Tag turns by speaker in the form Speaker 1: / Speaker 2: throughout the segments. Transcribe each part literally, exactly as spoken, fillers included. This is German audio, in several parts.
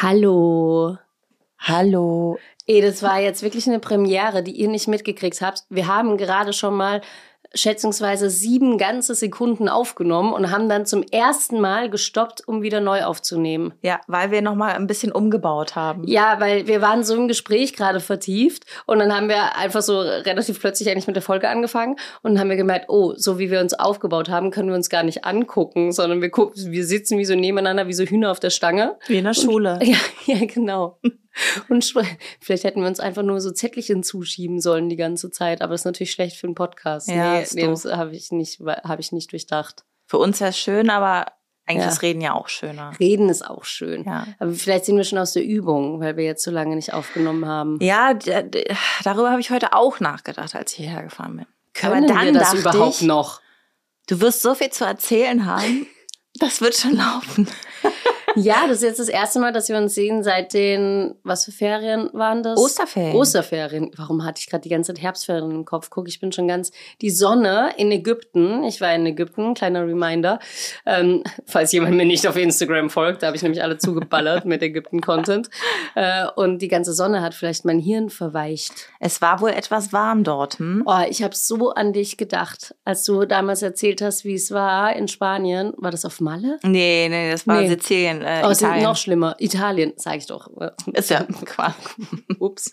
Speaker 1: Hallo.
Speaker 2: Hallo.
Speaker 1: Ey, das war jetzt wirklich eine Premiere, die ihr nicht mitgekriegt habt. Wir haben gerade schon mal schätzungsweise sieben ganze Sekunden aufgenommen und haben dann zum ersten Mal gestoppt, um wieder neu aufzunehmen.
Speaker 2: Ja, weil wir nochmal ein bisschen umgebaut haben.
Speaker 1: Ja, weil wir waren so im Gespräch gerade vertieft und dann haben wir einfach so relativ plötzlich eigentlich mit der Folge angefangen und dann haben wir gemerkt, oh, so wie wir uns aufgebaut haben, können wir uns gar nicht angucken, sondern wir gucken, wir sitzen wie so nebeneinander, wie so Hühner auf der Stange.
Speaker 2: Wie in der Schule.
Speaker 1: Und, ja, ja, genau. Und vielleicht hätten wir uns einfach nur so Zettelchen zuschieben sollen die ganze Zeit, aber das ist natürlich schlecht für einen Podcast.
Speaker 2: Ja,
Speaker 1: nee, nee, das habe ich nicht, habe ich nicht durchdacht.
Speaker 2: Für uns wäre es schön, aber eigentlich
Speaker 1: Ja.
Speaker 2: ist Reden ja auch schöner.
Speaker 1: Reden ist auch schön.
Speaker 2: Ja.
Speaker 1: Aber vielleicht sind wir schon aus der Übung, weil wir jetzt so lange nicht aufgenommen haben.
Speaker 2: Ja, d- d- darüber habe ich heute auch nachgedacht, als ich hierher gefahren bin.
Speaker 1: Können
Speaker 2: aber dann
Speaker 1: wir das
Speaker 2: dachte
Speaker 1: überhaupt
Speaker 2: ich,
Speaker 1: noch?
Speaker 2: Du wirst so viel zu erzählen haben, das wird schon laufen.
Speaker 1: Ja, das ist jetzt das erste Mal, dass wir uns sehen seit den, was für Ferien waren das?
Speaker 2: Osterferien.
Speaker 1: Osterferien. Warum hatte ich gerade die ganze Zeit Herbstferien im Kopf? Guck, ich bin schon ganz... Die Sonne in Ägypten, ich war in Ägypten, kleiner Reminder, ähm, falls jemand mir nicht auf Instagram folgt, da habe ich nämlich alle zugeballert mit Ägypten-Content. Äh, und die ganze Sonne hat vielleicht mein Hirn verweicht.
Speaker 2: Es war wohl etwas warm dort, hm?
Speaker 1: Oh, ich habe so an dich gedacht, als du damals erzählt hast, wie es war in Spanien. War das auf Malle?
Speaker 2: Nee, nee, das war
Speaker 1: Nee.
Speaker 2: Sizilien, äh,
Speaker 1: Oh, es ist
Speaker 2: Italien.
Speaker 1: noch schlimmer. Italien, sag ich doch.
Speaker 2: Ist ja Quark.
Speaker 1: Ups.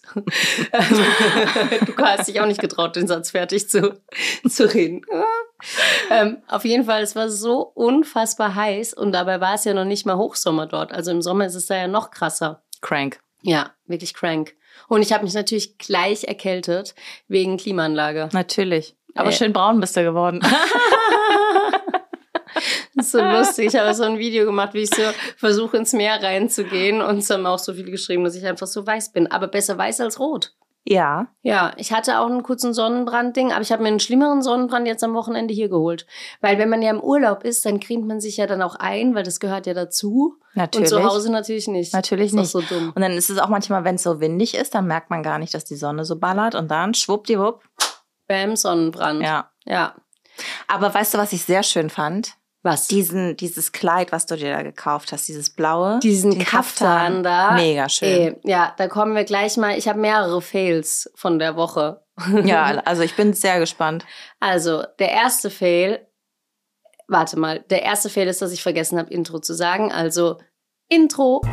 Speaker 1: Du hast dich auch nicht getraut, den Satz fertig zu, zu reden. ähm, auf jeden Fall, es war so unfassbar heiß und dabei war es ja noch nicht mal Hochsommer dort. Also im Sommer ist es da ja noch krasser.
Speaker 2: Crank.
Speaker 1: Ja, wirklich crank. Und ich habe mich natürlich gleich erkältet wegen Klimaanlage.
Speaker 2: Natürlich. Aber
Speaker 1: Äh.
Speaker 2: schön braun bist du geworden.
Speaker 1: Das ist so lustig. Ich habe so ein Video gemacht, wie ich so versuche, ins Meer reinzugehen. Und es haben auch so viele geschrieben, dass ich einfach so weiß bin. Aber besser weiß als rot.
Speaker 2: Ja.
Speaker 1: Ja, ich hatte auch einen kurzen Sonnenbrand-Ding, aber ich habe mir einen schlimmeren Sonnenbrand jetzt am Wochenende hier geholt. Weil wenn man ja im Urlaub ist, dann cremt man sich ja dann auch ein, weil das gehört ja dazu.
Speaker 2: Natürlich.
Speaker 1: Und zu Hause natürlich nicht.
Speaker 2: Natürlich
Speaker 1: das ist
Speaker 2: nicht.
Speaker 1: Auch so dumm.
Speaker 2: Und dann ist es auch manchmal, wenn es so windig ist, dann merkt man gar nicht, dass die Sonne so ballert. Und dann schwuppdiwupp.
Speaker 1: Bäm, Sonnenbrand.
Speaker 2: Ja.
Speaker 1: Ja.
Speaker 2: Aber weißt du, was ich sehr schön fand?
Speaker 1: Was?
Speaker 2: Diesen, dieses Kleid, was du dir da gekauft hast, dieses blaue.
Speaker 1: Diesen
Speaker 2: den
Speaker 1: Kaftan da.
Speaker 2: Mega schön.
Speaker 1: Ey, ja, da kommen wir gleich mal. Ich habe mehrere Fails von der Woche.
Speaker 2: Ja, also ich bin sehr gespannt.
Speaker 1: Also, der erste Fail, warte mal, der erste Fail ist, dass ich vergessen habe, Intro zu sagen. Also, Intro.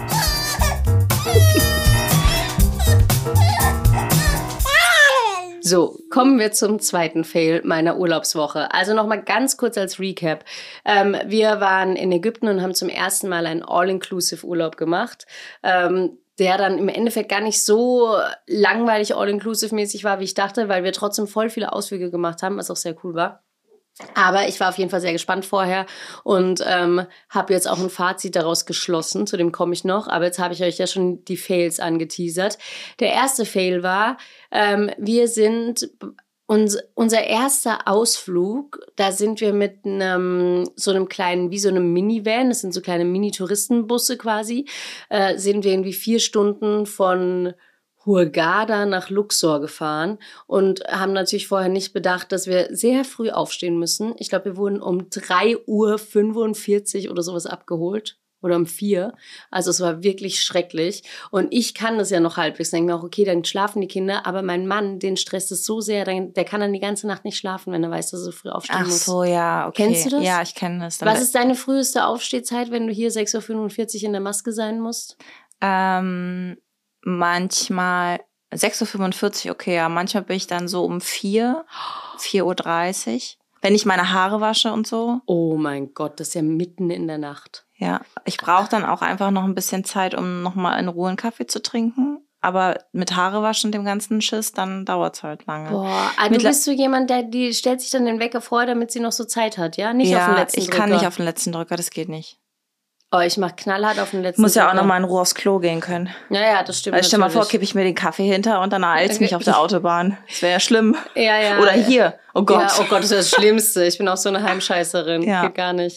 Speaker 1: So, kommen wir zum zweiten Fail meiner Urlaubswoche. Also nochmal ganz kurz als Recap. Ähm, wir waren in Ägypten und haben zum ersten Mal einen All-Inclusive-Urlaub gemacht. Ähm, der dann im Endeffekt gar nicht so langweilig all-inclusive-mäßig war, wie ich dachte, weil wir trotzdem voll viele Ausflüge gemacht haben, was auch sehr cool war. Aber ich war auf jeden Fall sehr gespannt vorher und ähm, habe jetzt auch ein Fazit daraus geschlossen, zu dem komme ich noch. Aber jetzt habe ich euch ja schon die Fails angeteasert. Der erste Fail war, ähm, wir sind... Uns, unser erster Ausflug, da sind wir mit einem, so einem kleinen, wie so einem Minivan, das sind so kleine Mini-Touristenbusse quasi, äh, sind wir irgendwie vier Stunden von Hurghada nach Luxor gefahren und haben natürlich vorher nicht bedacht, dass wir sehr früh aufstehen müssen. Ich glaube, wir wurden um drei Uhr fünfundvierzig oder sowas abgeholt. Oder um vier. Also es war wirklich schrecklich. Und ich kann das ja noch halbwegs. Denke mir auch, okay, dann schlafen die Kinder. Aber mein Mann, den stresst es so sehr, der kann dann die ganze Nacht nicht schlafen, wenn er weiß, dass er so früh aufstehen
Speaker 2: Ach
Speaker 1: muss.
Speaker 2: so, ja, okay.
Speaker 1: Kennst du das?
Speaker 2: Ja, ich kenne das. Dann
Speaker 1: Was ist deine früheste Aufstehzeit, wenn du hier sechs Uhr fünfundvierzig in der Maske sein musst?
Speaker 2: Ähm, manchmal sechs Uhr fünfundvierzig, okay, ja. Manchmal bin ich dann so um vier, vier Uhr dreißig. Wenn ich meine Haare wasche und so.
Speaker 1: Oh mein Gott, das ist ja mitten in der Nacht.
Speaker 2: Ja, ich brauche dann auch einfach noch ein bisschen Zeit, um nochmal in Ruhe einen Kaffee zu trinken. Aber mit Haare waschen und dem ganzen Schiss, dann dauert's halt lange.
Speaker 1: Boah, also du bist so jemand, der die stellt sich dann den Wecker vor, damit sie noch so Zeit hat, ja? Nicht
Speaker 2: ja,
Speaker 1: auf den letzten
Speaker 2: ich
Speaker 1: Drücker.
Speaker 2: kann nicht auf den letzten Drücker, das geht nicht.
Speaker 1: Oh, ich mach knallhart auf den letzten
Speaker 2: Ich muss ja auch
Speaker 1: Drücker.
Speaker 2: nochmal in Ruhe aufs Klo gehen können.
Speaker 1: Ja, ja, das stimmt.
Speaker 2: Also stell mal vor,
Speaker 1: natürlich.
Speaker 2: kippe ich mir den Kaffee hinter und dann eilt's mich auf der Autobahn. Das wäre ja schlimm.
Speaker 1: Ja, ja.
Speaker 2: Oder hier. Oh Gott.
Speaker 1: Ja, oh Gott, das ist das Schlimmste. Ich bin auch so eine Heimscheißerin.
Speaker 2: Ja.
Speaker 1: Geht gar nicht.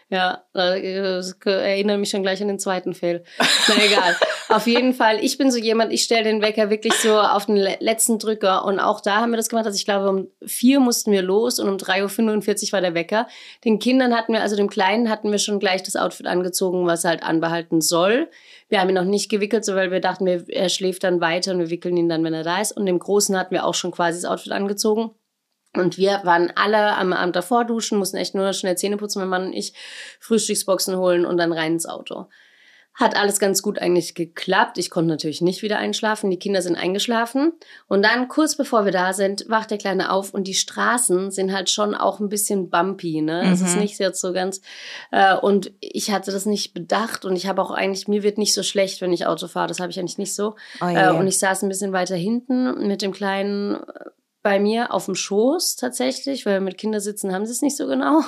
Speaker 1: Ja, das erinnert mich schon gleich an den zweiten Fail. Na egal. Auf jeden Fall, ich bin so jemand, ich stelle den Wecker wirklich so auf den letzten Drücker. Und auch da haben wir das gemacht. Also ich glaube, um vier mussten wir los und um drei Uhr fünfundvierzig war der Wecker. Den Kindern hatten wir, also dem Kleinen hatten wir schon gleich das Outfit angezogen, was er halt anbehalten soll. Wir haben ihn noch nicht gewickelt, so weil wir dachten, wir, er schläft dann weiter und wir wickeln ihn dann, wenn er da ist. Und dem Großen hatten wir auch schon quasi das Outfit angezogen. Und wir waren alle am Abend davor duschen, mussten echt nur schnell Zähne putzen, mein Mann und ich, Frühstücksboxen holen und dann rein ins Auto. Hat alles ganz gut eigentlich geklappt. Ich konnte natürlich nicht wieder einschlafen. Die Kinder sind eingeschlafen. Und dann, kurz bevor wir da sind, wacht der Kleine auf. Und die Straßen sind halt schon auch ein bisschen bumpy, ne? Mhm. Es ist nicht jetzt so ganz... Äh, und ich hatte das nicht bedacht. Und ich habe auch eigentlich... Mir wird nicht so schlecht, wenn ich Auto fahre. Das habe ich eigentlich nicht so. Oh, yeah. äh, und ich saß ein bisschen weiter hinten mit dem Kleinen... bei mir auf dem Schoß tatsächlich, weil mit Kindersitzen haben sie es nicht so genau.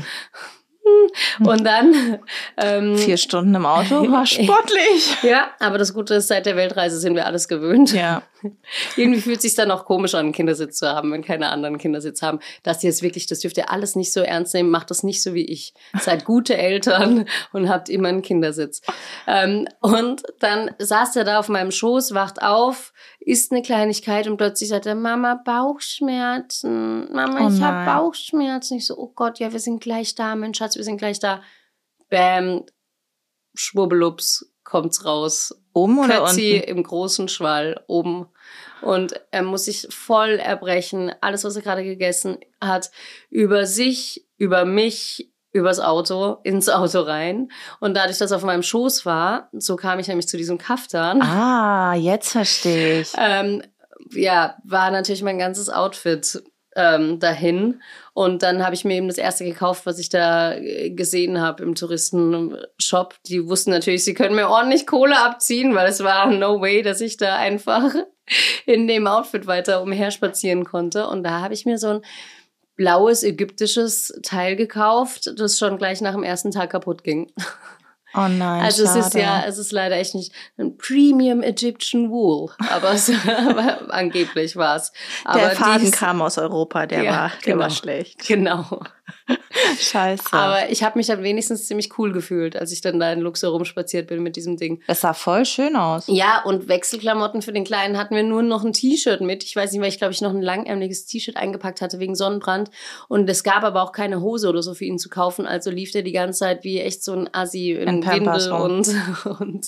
Speaker 1: Und dann... Ähm,
Speaker 2: Vier Stunden im Auto war sportlich.
Speaker 1: Ja, aber das Gute ist, seit der Weltreise sind wir alles gewöhnt.
Speaker 2: Ja.
Speaker 1: Irgendwie fühlt es sich dann auch komisch an, einen Kindersitz zu haben, wenn keine anderen Kindersitz haben. Das hier ist wirklich, das dürft ihr alles nicht so ernst nehmen, macht das nicht so wie ich. Seid gute Eltern und habt immer einen Kindersitz. Ähm, und dann saß er da auf meinem Schoß, wacht auf, isst eine Kleinigkeit und plötzlich sagt er, Mama, Bauchschmerzen. Mama,
Speaker 2: Oh
Speaker 1: ich
Speaker 2: nein.
Speaker 1: habe Bauchschmerzen. Ich so, oh Gott, ja, wir sind gleich da, mein Schatz, wir sind gleich da. Bäm, schwubbelupps, kommt's raus.
Speaker 2: Oben oder
Speaker 1: Kötzi
Speaker 2: unten?
Speaker 1: im großen Schwall, oben. Und er muss sich voll erbrechen, alles, was er gerade gegessen hat, über sich, über mich, übers Auto, ins Auto rein. Und dadurch, dass er auf meinem Schoß war, so kam ich nämlich zu diesem Kaftan.
Speaker 2: Ah, jetzt verstehe ich.
Speaker 1: Ähm, ja, war natürlich mein ganzes Outfit ähm, dahin. Und dann habe ich mir eben das erste gekauft, was ich da gesehen habe im Touristenshop. Die wussten natürlich, sie können mir ordentlich Kohle abziehen, weil es war no way, dass ich da einfach in dem Outfit weiter umherspazieren konnte. Und da habe ich mir so ein blaues ägyptisches Teil gekauft, das schon gleich nach dem ersten Tag kaputt ging.
Speaker 2: Oh nein,
Speaker 1: Also
Speaker 2: schade.
Speaker 1: es ist ja, es ist leider echt nicht ein Premium Egyptian Wool, aber, es, aber angeblich war es.
Speaker 2: Der
Speaker 1: aber
Speaker 2: Faden
Speaker 1: dies,
Speaker 2: kam aus Europa, der,
Speaker 1: ja,
Speaker 2: war, der
Speaker 1: genau,
Speaker 2: war schlecht.
Speaker 1: Genau.
Speaker 2: Scheiße.
Speaker 1: Aber ich habe mich dann wenigstens ziemlich cool gefühlt, als ich dann da in Luxor rumspaziert bin mit diesem Ding.
Speaker 2: Das sah voll schön aus.
Speaker 1: Ja, und Wechselklamotten für den Kleinen hatten wir nur noch ein T-Shirt mit. Ich weiß nicht, weil ich glaube ich noch ein langärmeliges T-Shirt eingepackt hatte wegen Sonnenbrand. Und es gab aber auch keine Hose oder so für ihn zu kaufen. Also lief der die ganze Zeit wie echt so ein Assi in, in Windel und, und,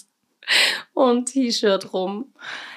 Speaker 1: und T-Shirt rum.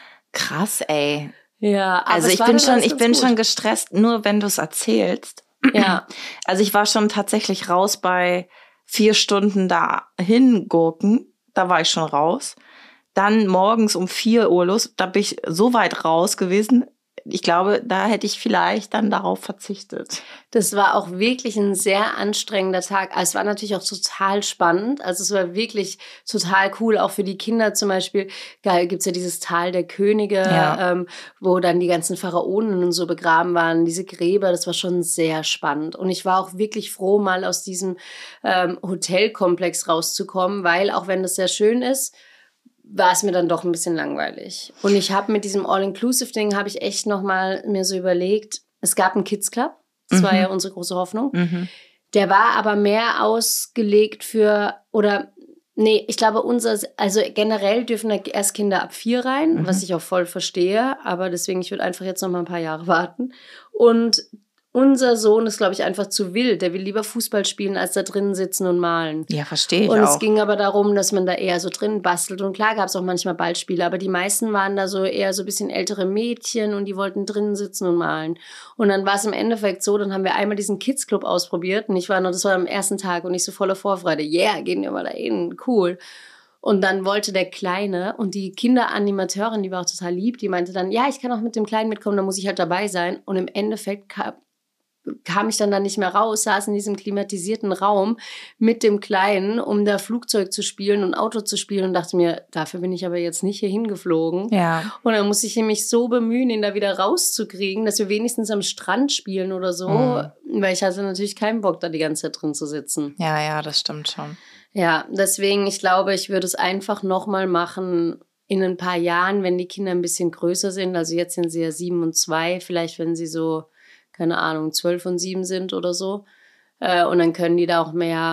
Speaker 2: Krass, ey.
Speaker 1: Ja, aber
Speaker 2: also ich bin schon, ich bin gut. schon gestresst, nur wenn du es erzählst.
Speaker 1: Ja.
Speaker 2: Also ich war schon tatsächlich raus bei vier Stunden da hingurken. Da war ich schon raus. Dann morgens um vier Uhr los. Da bin ich so weit raus gewesen. Ich glaube, da hätte ich vielleicht dann darauf verzichtet.
Speaker 1: Das war auch wirklich ein sehr anstrengender Tag. Es war natürlich auch total spannend. Also es war wirklich total cool, auch für die Kinder zum Beispiel. Geil, gibt's ja dieses Tal der Könige, ja. ähm, wo dann die ganzen Pharaonen und so begraben waren, diese Gräber. Das war schon sehr spannend. Und ich war auch wirklich froh, mal aus diesem ähm, Hotelkomplex rauszukommen, weil auch wenn das sehr schön ist, war es mir dann doch ein bisschen langweilig. Und ich habe mit diesem All-Inclusive-Ding, habe ich echt nochmal mir so überlegt, es gab einen Kids-Club, das mhm. war ja unsere große Hoffnung. Mhm. Der war aber mehr ausgelegt für, oder, nee, ich glaube, unser, also generell dürfen da erst Kinder ab vier rein, mhm. was ich auch voll verstehe, aber deswegen, ich würde einfach jetzt noch mal ein paar Jahre warten. Und unser Sohn ist, glaube ich, einfach zu wild. Der will lieber Fußball spielen, als da drinnen sitzen und malen.
Speaker 2: Ja, verstehe ich
Speaker 1: und
Speaker 2: auch.
Speaker 1: Und es ging aber darum, dass man da eher so drin bastelt. Und klar gab es auch manchmal Ballspiele, aber die meisten waren da so eher so ein bisschen ältere Mädchen und die wollten drinnen sitzen und malen. Und dann war es im Endeffekt so, dann haben wir einmal diesen Kids-Club ausprobiert und ich war noch, das war am ersten Tag und ich so voller Vorfreude. Yeah, gehen wir mal da hin, cool. Und dann wollte der Kleine und die Kinderanimateurin, die war auch total lieb, die meinte dann, ja, ich kann auch mit dem Kleinen mitkommen, da muss ich halt dabei sein. Und im Endeffekt kam kam ich dann da nicht mehr raus, saß in diesem klimatisierten Raum mit dem Kleinen, um da Flugzeug zu spielen und Auto zu spielen und dachte mir, dafür bin ich aber jetzt nicht hier hingeflogen.
Speaker 2: Ja.
Speaker 1: Und dann musste ich mich so bemühen, ihn da wieder rauszukriegen, dass wir wenigstens am Strand spielen oder so, mhm. weil ich hatte natürlich keinen Bock, da die ganze Zeit drin zu sitzen.
Speaker 2: Ja, ja, das stimmt schon.
Speaker 1: Ja, deswegen, ich glaube, ich würde es einfach nochmal machen in ein paar Jahren, wenn die Kinder ein bisschen größer sind. Also jetzt sind sie ja sieben und zwei, vielleicht wenn sie so keine Ahnung, zwölf und sieben sind oder so. Äh, und dann können die da auch mehr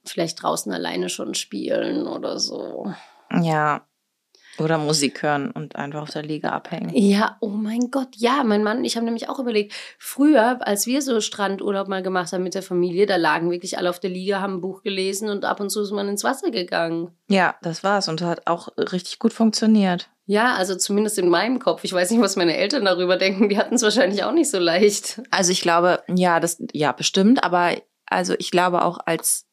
Speaker 1: vielleicht draußen alleine schon spielen oder so.
Speaker 2: Ja. Oder Musik hören und einfach auf der Liege abhängen.
Speaker 1: Ja, oh mein Gott, ja, mein Mann und ich haben nämlich auch überlegt, früher, als wir so Strandurlaub mal gemacht haben mit der Familie, da lagen wirklich alle auf der Liege, haben ein Buch gelesen und ab und zu ist man ins Wasser gegangen.
Speaker 2: Ja, das war's und hat auch richtig gut funktioniert.
Speaker 1: Ja, also zumindest in meinem Kopf. Ich weiß nicht, was meine Eltern darüber denken. Die hatten es wahrscheinlich auch nicht so leicht.
Speaker 2: Also ich glaube, ja, das, ja, bestimmt, aber also ich glaube auch als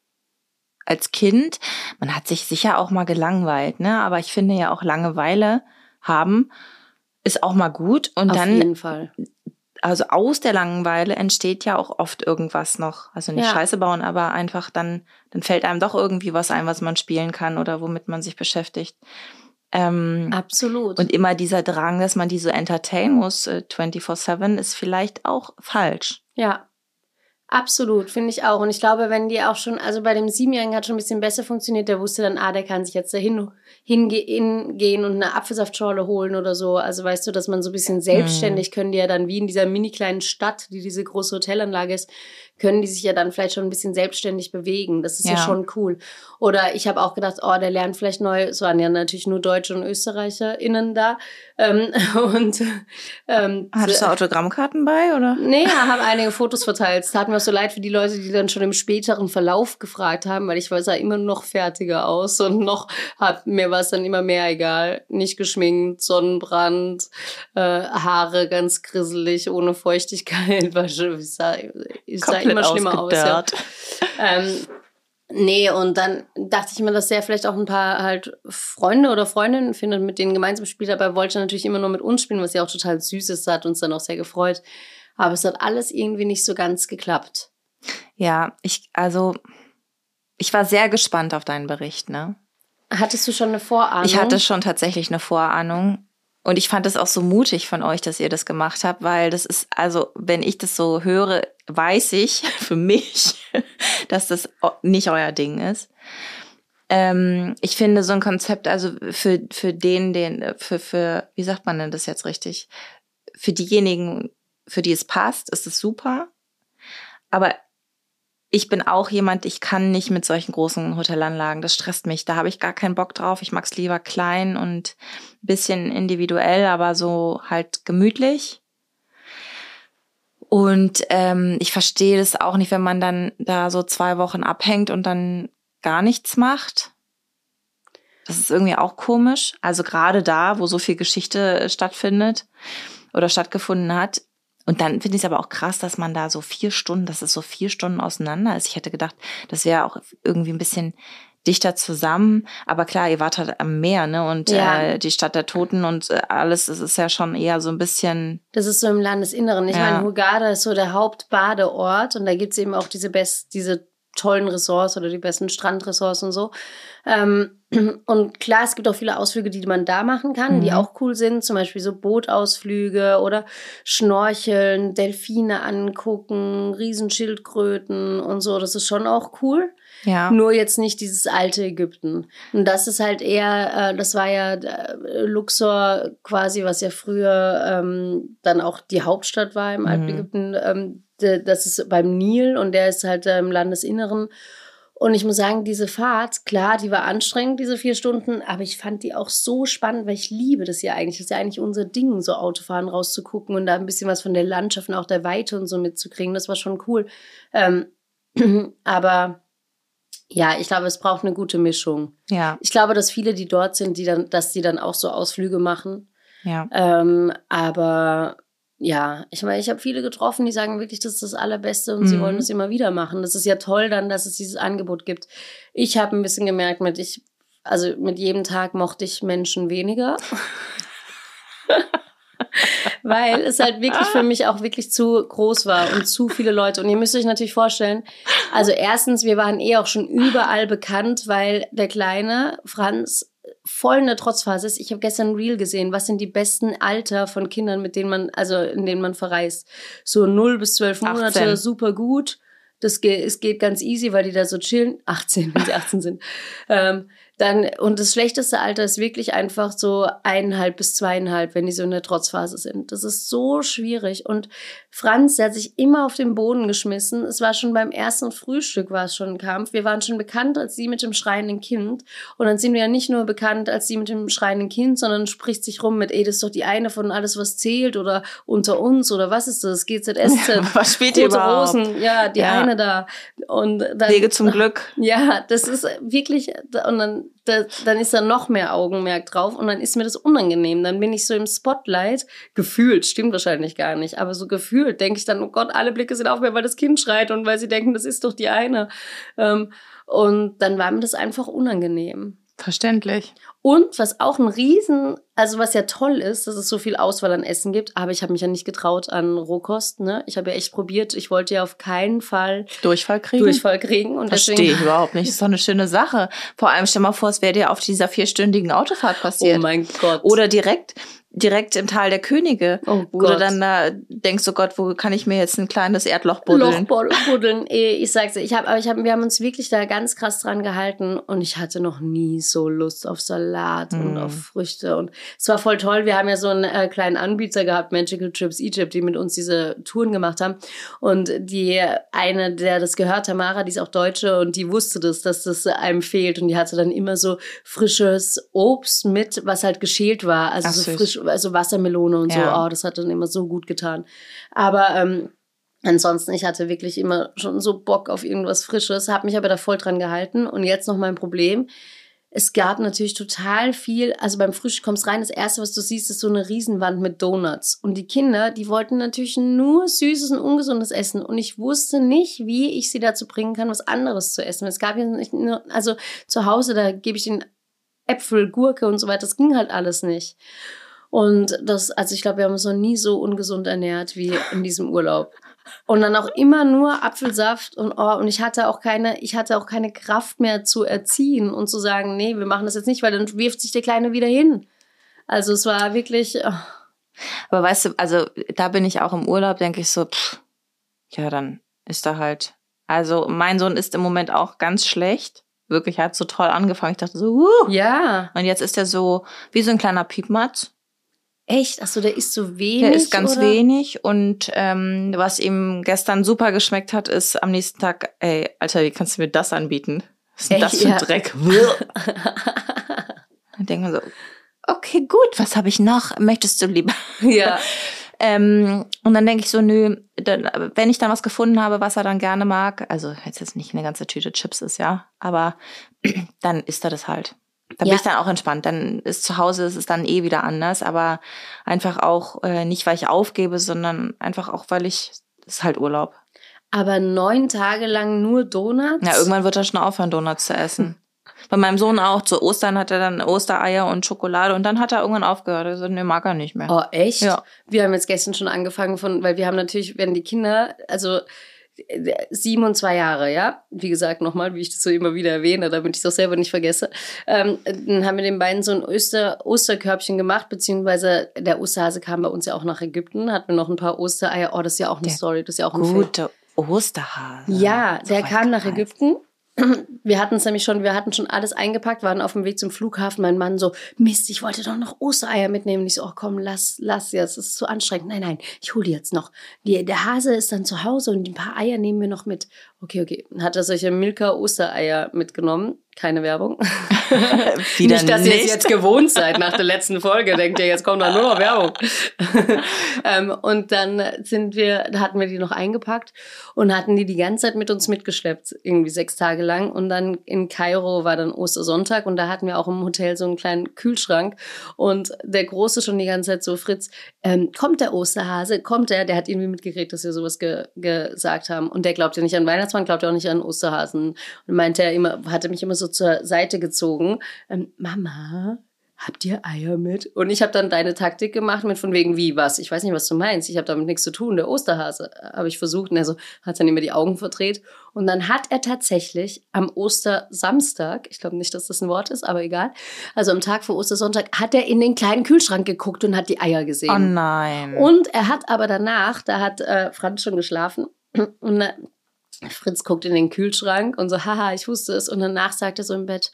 Speaker 2: als Kind, man hat sich sicher auch mal gelangweilt, ne? Aber ich finde ja auch Langeweile haben ist auch mal gut. Und
Speaker 1: Auf
Speaker 2: dann,
Speaker 1: jeden Fall.
Speaker 2: Also aus der Langeweile entsteht ja auch oft irgendwas noch. Also nicht
Speaker 1: Ja.
Speaker 2: Scheiße bauen, aber einfach dann, dann fällt einem doch irgendwie was ein, was man spielen kann oder womit man sich beschäftigt. Ähm,
Speaker 1: Absolut.
Speaker 2: Und immer dieser Drang, dass man die so entertainen muss, äh, vierundzwanzig sieben, ist vielleicht auch falsch.
Speaker 1: Ja. Absolut, finde ich auch. Und ich glaube, wenn die auch schon, also bei dem Siebenjährigen hat schon ein bisschen besser funktioniert, der wusste dann, ah, der kann sich jetzt dahin hingehen und eine Apfelsaftschorle holen oder so. Also weißt du, dass man so ein bisschen selbstständig, können die ja dann wie in dieser mini kleinen Stadt, die diese große Hotelanlage ist, können die sich ja dann vielleicht schon ein bisschen selbstständig bewegen. Das ist ja, ja schon cool. Oder ich habe auch gedacht, oh, der lernt vielleicht neu, es waren ja natürlich nur Deutsche und ÖsterreicherInnen da. Ähm, und ähm,
Speaker 2: Hattest du Autogrammkarten bei, oder?
Speaker 1: Nee, ja, habe einige Fotos verteilt. Es tat mir auch so leid für die Leute, die dann schon im späteren Verlauf gefragt haben, weil ich sah immer noch fertiger aus und noch hat mir war es dann immer mehr egal. Nicht geschminkt, Sonnenbrand, äh, Haare ganz grisselig, ohne Feuchtigkeit. War schon, ich sah, ich sah immer schlimmer aus. Ja. Ähm, nee, und dann dachte ich mir, dass der vielleicht auch ein paar halt Freunde oder Freundinnen findet, mit denen gemeinsam spielt, aber er wollte natürlich immer nur mit uns spielen, was ja auch total süß ist, hat uns dann auch sehr gefreut. Aber es hat alles irgendwie nicht so ganz geklappt.
Speaker 2: Ja, ich, also, ich war sehr gespannt auf deinen Bericht, ne?
Speaker 1: Hattest du schon eine Vorahnung?
Speaker 2: Ich hatte schon tatsächlich eine Vorahnung. Und ich fand es auch so mutig von euch, dass ihr das gemacht habt, weil das ist, also, wenn ich das so höre, weiß ich für mich, dass das nicht euer Ding ist. Ähm, ich finde so ein Konzept, also für, für den, den, für, für, wie sagt man denn das jetzt richtig? Für diejenigen, für die es passt, ist es super. Aber ich bin auch jemand, ich kann nicht mit solchen großen Hotelanlagen, das stresst mich. Da habe ich gar keinen Bock drauf. Ich mag es lieber klein und ein bisschen individuell, aber so halt gemütlich. Und ähm, ich verstehe das auch nicht, wenn man dann da so zwei Wochen abhängt und dann gar nichts macht. Das ist irgendwie auch komisch. Also gerade da, wo so viel Geschichte stattfindet oder stattgefunden hat. Und dann finde ich es aber auch krass, dass man da so vier Stunden, dass es so vier Stunden auseinander ist. Ich hätte gedacht, das wäre auch irgendwie ein bisschen dichter zusammen. Aber klar, ihr wart halt am Meer, ne? Und ja. äh, die Stadt der Toten und äh, alles, das ist ja schon eher so ein bisschen...
Speaker 1: Das ist so im Landesinneren. Ich ja. meine, Hurghada ist so der Hauptbadeort und da gibt's eben auch diese best, diese tollen Ressorts oder die besten Strandressorts und so. Ähm, und klar, es gibt auch viele Ausflüge, die man da machen kann, mhm. die auch cool sind. Zum Beispiel so Bootausflüge oder Schnorcheln, Delfine angucken, Riesenschildkröten und so. Das ist schon auch cool.
Speaker 2: Ja.
Speaker 1: Nur jetzt nicht dieses alte Ägypten. Und das ist halt eher, äh, das war ja äh, Luxor quasi, was ja früher ähm, dann auch die Hauptstadt war im alten mhm. Ägypten. Ähm, de, das ist beim Nil und der ist halt äh, im Landesinneren. Und ich muss sagen, diese Fahrt, klar, die war anstrengend, diese vier Stunden, aber ich fand die auch so spannend, weil ich liebe das ja eigentlich. Das ist ja eigentlich unser Ding, so Autofahren rauszugucken und da ein bisschen was von der Landschaft und auch der Weite und so mitzukriegen. Das war schon cool. Ähm, aber ja, ich glaube, es braucht eine gute Mischung.
Speaker 2: Ja.
Speaker 1: Ich glaube, dass viele, die dort sind, die dann, dass die dann auch so Ausflüge machen.
Speaker 2: Ja.
Speaker 1: Ähm, aber ja, ich meine, ich habe viele getroffen, die sagen wirklich, das ist das Allerbeste und mhm. sie wollen das immer wieder machen. Das ist ja toll dann, dass es dieses Angebot gibt. Ich habe ein bisschen gemerkt, mit ich, also mit jedem Tag mochte ich Menschen weniger. Weil es halt wirklich für mich auch wirklich zu groß war und zu viele Leute. Und ihr müsst euch natürlich vorstellen, also erstens, wir waren eh auch schon überall bekannt, weil der kleine Franz voll in der Trotzphase ist. Ich habe gestern ein Reel gesehen, was sind die besten Alter von Kindern, mit denen man, also in denen man verreist. So null bis zwölf Monate,
Speaker 2: achtzehn.
Speaker 1: Super gut. Das geht, es geht ganz easy, weil die da so chillen. achtzehn, wenn sie achtzehn sind. Ähm, Dann, und das schlechteste Alter ist wirklich einfach so eineinhalb bis zweieinhalb, wenn die so in der Trotzphase sind. Das ist so schwierig. Und Franz, der hat sich immer auf den Boden geschmissen. Es war schon beim ersten Frühstück war es schon ein Kampf. Wir waren schon bekannt als die mit dem schreienden Kind. Und dann sind wir ja nicht nur bekannt als die mit dem schreienden Kind, sondern spricht sich rum mit, ey, das ist doch die eine von Alles, was zählt oder Unter uns oder was ist das? G Z S Z.
Speaker 2: Ja, was spielt ihr überhaupt?
Speaker 1: Rosen. Ja, die
Speaker 2: ja.
Speaker 1: eine da. Und dann,
Speaker 2: Wege zum Glück.
Speaker 1: Ja, das ist wirklich, und dann, da, dann ist da noch mehr Augenmerk drauf und dann ist mir das unangenehm. Dann bin ich so im Spotlight, gefühlt, stimmt wahrscheinlich gar nicht, aber so gefühlt denke ich dann, oh Gott, alle Blicke sind auf mir, weil das Kind schreit und weil sie denken, das ist doch die eine. Und dann war mir das einfach unangenehm.
Speaker 2: Verständlich.
Speaker 1: Und was auch ein Riesen, also was ja toll ist, dass es so viel Auswahl an Essen gibt, aber ich habe mich ja nicht getraut an Rohkost, ne? Ich habe ja echt probiert, ich wollte ja auf keinen Fall
Speaker 2: Durchfall kriegen.
Speaker 1: Durchfall kriegen. Und
Speaker 2: Verstehe
Speaker 1: deswegen,
Speaker 2: ich überhaupt nicht. Das ist doch eine schöne Sache. Vor allem stell mal vor, es wäre dir auf dieser vierstündigen Autofahrt passiert.
Speaker 1: Oh mein Gott.
Speaker 2: Oder direkt direkt im Tal der Könige,
Speaker 1: oh
Speaker 2: wo
Speaker 1: Gott.
Speaker 2: du dann da denkst, oh Gott, wo kann ich mir jetzt ein kleines Erdloch buddeln?
Speaker 1: Loch buddeln, ich sag's dir, ich hab, aber ich hab, wir haben uns wirklich da ganz krass dran gehalten und ich hatte noch nie so Lust auf Salat mm. und auf Früchte und es war voll toll, wir haben ja so einen äh, kleinen Anbieter gehabt, Magical Trips Egypt, die mit uns diese Touren gemacht haben und die eine, der das gehört, Tamara, die ist auch Deutsche und die wusste das, dass das einem fehlt und die hatte dann immer so frisches Obst mit, was halt geschält war, also
Speaker 2: Ach,
Speaker 1: so
Speaker 2: süß.
Speaker 1: frisch, also Wassermelone und
Speaker 2: ja.
Speaker 1: so, oh, das hat dann immer so gut getan. Aber ähm, ansonsten, ich hatte wirklich immer schon so Bock auf irgendwas Frisches, habe mich aber da voll dran gehalten. Und jetzt noch mein Problem. Es gab natürlich total viel, also beim Frühstück kommst rein, das Erste, was du siehst, ist so eine Riesenwand mit Donuts. Und die Kinder, die wollten natürlich nur süßes und ungesundes essen. Und ich wusste nicht, wie ich sie dazu bringen kann, was anderes zu essen. Es gab ja nicht nur, also zu Hause, da gebe ich den Äpfel, Gurke und so weiter, das ging halt alles nicht. Und das, also ich glaube, wir haben uns noch nie so ungesund ernährt wie in diesem Urlaub. Und dann auch immer nur Apfelsaft und oh, und ich hatte auch keine, ich hatte auch keine Kraft mehr zu erziehen und zu sagen, nee, wir machen das jetzt nicht, weil dann wirft sich der Kleine wieder hin. Also es war wirklich. Oh.
Speaker 2: Aber weißt du, also da bin ich auch im Urlaub, denke ich so, pff, ja, dann ist da halt. Also mein Sohn ist im Moment auch ganz schlecht. Wirklich, hat so toll angefangen. Ich dachte so, uh.
Speaker 1: Ja.
Speaker 2: Und jetzt ist er so wie so ein kleiner Piepmatz.
Speaker 1: Echt? Achso, der isst so wenig?
Speaker 2: Der isst ganz
Speaker 1: oder?
Speaker 2: wenig. Und ähm, was ihm gestern super geschmeckt hat, ist am nächsten Tag, ey, Alter, wie kannst du mir das anbieten? Was ist denn
Speaker 1: Echt?
Speaker 2: das für ein
Speaker 1: Ja.
Speaker 2: Dreck? Dann denkt man so, okay, gut, was habe ich noch? Möchtest du lieber?
Speaker 1: Ja.
Speaker 2: Ähm, und dann denke ich so, nö, dann, wenn ich dann was gefunden habe, was er dann gerne mag, also jetzt jetzt nicht eine ganze Tüte Chips ist, ja, aber dann isst er das halt. Dann
Speaker 1: Ja.
Speaker 2: bin ich dann auch entspannt. Dann ist zu Hause, ist es dann eh wieder anders, aber einfach auch äh, nicht, weil ich aufgebe, sondern einfach auch, weil ich, es ist halt Urlaub.
Speaker 1: Aber neun Tage lang nur Donuts?
Speaker 2: Ja, irgendwann wird er schon aufhören, Donuts zu essen. Bei meinem Sohn auch. Zu Ostern hat er dann Ostereier und Schokolade und dann hat er irgendwann aufgehört. Er so, nee, mag er nicht mehr.
Speaker 1: Oh, echt?
Speaker 2: Ja.
Speaker 1: Wir haben jetzt gestern schon angefangen von, weil wir haben natürlich, wenn die Kinder, also sieben und zwei Jahre, ja, wie gesagt nochmal, wie ich das so immer wieder erwähne, damit ich es auch selber nicht vergesse, ähm, dann haben wir den beiden so ein Oster, Osterkörbchen gemacht, beziehungsweise der Osterhase kam bei uns ja auch nach Ägypten, hatten wir noch ein paar Ostereier, oh, das ist ja auch eine
Speaker 2: Der
Speaker 1: Story, das ist ja auch ein Film.
Speaker 2: Gute Osterhase.
Speaker 1: Ja,
Speaker 2: So
Speaker 1: der
Speaker 2: weit
Speaker 1: kam nach
Speaker 2: gereist.
Speaker 1: Ägypten. Wir hatten es nämlich schon, wir hatten schon alles eingepackt, waren auf dem Weg zum Flughafen. Mein Mann so, Mist, ich wollte doch noch Ostereier mitnehmen. Und ich so, oh komm, lass, lass jetzt, es ist zu anstrengend. Nein, nein, ich hole die jetzt noch. Die, der Hase ist dann zu Hause und ein paar Eier nehmen wir noch mit. Okay, okay. Dann hat er solche Milka-Ostereier mitgenommen. Keine Werbung.
Speaker 2: Wieder
Speaker 1: nicht, dass
Speaker 2: nicht.
Speaker 1: ihr es jetzt gewohnt seid nach der letzten Folge. Denkt ihr, jetzt kommt da nur noch Werbung. ähm, und dann sind wir, hatten wir die noch eingepackt und hatten die die ganze Zeit mit uns mitgeschleppt. Irgendwie sechs Tage lang. Und dann in Kairo war dann Ostersonntag und da hatten wir auch im Hotel so einen kleinen Kühlschrank. Und der Große schon die ganze Zeit so, Fritz, ähm, kommt der Osterhase? Kommt der? Der hat irgendwie mitgekriegt, dass wir sowas ge- gesagt haben. Und der glaubt ja nicht an Weihnachtsmann, glaubt ja auch nicht an Osterhasen. Und meinte er immer, hatte mich immer so zur Seite gezogen. Ähm, Mama, habt ihr Eier mit? Und ich habe dann deine Taktik gemacht mit von wegen wie, was? Ich weiß nicht, was du meinst. Ich habe damit nichts zu tun. Der Osterhase habe ich versucht. Und er so, hat dann immer die Augen verdreht. Und dann hat er tatsächlich am Ostersamstag, ich glaube nicht, dass das ein Wort ist, aber egal, also am Tag vor Ostersonntag, hat er in den kleinen Kühlschrank geguckt und hat die Eier gesehen.
Speaker 2: Oh nein.
Speaker 1: Und er hat aber danach, da hat äh, Franz schon geschlafen und äh, Fritz guckt in den Kühlschrank und so, haha, ich wusste es. Und danach sagt er so im Bett,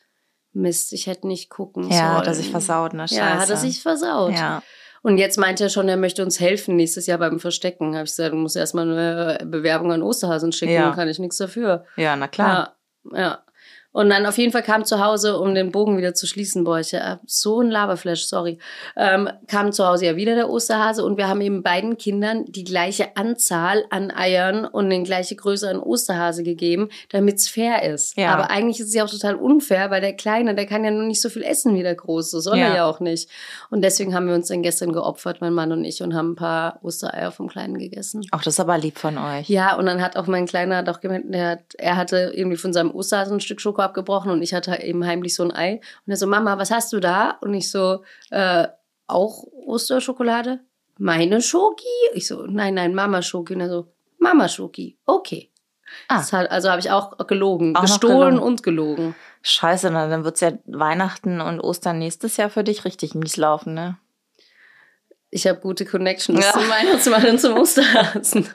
Speaker 1: Mist, ich hätte nicht gucken sollen.
Speaker 2: Ja, hat er sich versaut, ne? Scheiße.
Speaker 1: Ja, hat er sich versaut.
Speaker 2: Ja.
Speaker 1: Und jetzt meint er schon, er möchte uns helfen nächstes Jahr beim Verstecken. Habe ich gesagt, du musst erstmal eine Bewerbung an Osterhasen schicken,
Speaker 2: Ja.
Speaker 1: kann ich nichts dafür.
Speaker 2: Ja, na klar.
Speaker 1: Ja, ja. Und dann auf jeden Fall kam zu Hause, um den Bogen wieder zu schließen, boah, ich hab so ein Laberflash, sorry, ähm, kam zu Hause ja wieder der Osterhase und wir haben eben beiden Kindern die gleiche Anzahl an Eiern und den gleiche Größe an Osterhase gegeben, damit es fair ist.
Speaker 2: Ja.
Speaker 1: Aber eigentlich ist es ja auch total unfair, weil der Kleine, der kann ja nur nicht so viel essen wie der Große, soll
Speaker 2: Ja.
Speaker 1: er ja auch nicht. Und deswegen haben wir uns dann gestern geopfert, mein Mann und ich, und haben ein paar Ostereier vom Kleinen gegessen.
Speaker 2: Ach, das ist aber lieb von euch.
Speaker 1: Ja, und dann hat auch mein Kleiner hat auch gemeint, der hat, er hatte irgendwie von seinem Osterhasen ein Stück Schoko abgebrochen und ich hatte eben heimlich so ein Ei. Und er so, Mama, was hast du da? Und ich so, äh, auch Osterschokolade? Meine Schoki? Ich so, nein, nein, Mama Schoki. Und er so, Mama Schoki, okay.
Speaker 2: Ah.
Speaker 1: Das hat, also habe ich auch gelogen,
Speaker 2: Auch noch
Speaker 1: gestohlen
Speaker 2: gelogen.
Speaker 1: und gelogen.
Speaker 2: Scheiße, na, dann wird's ja Weihnachten und Ostern nächstes Jahr für dich richtig mies laufen, ne?
Speaker 1: Ich habe gute Connections
Speaker 2: Ja.
Speaker 1: zum Weihnachtsmann und zum Osterhasen.